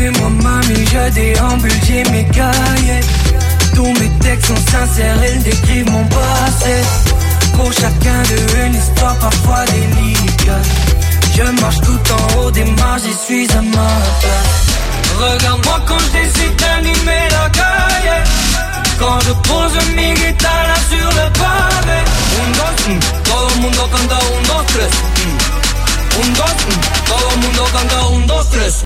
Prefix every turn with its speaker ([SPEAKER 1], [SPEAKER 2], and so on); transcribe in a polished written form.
[SPEAKER 1] Suis-moi mamie, je déambule, j'ai mes cahiers. Tous mes textes sont sincères, ils décrivent mon passé. Pour chacun d'eux une histoire parfois délicate. Je marche tout en haut des marches, j'y suis à ma place. Regarde-moi quand je décide d'animer la cahier. Quand je pose mes guitares là sur le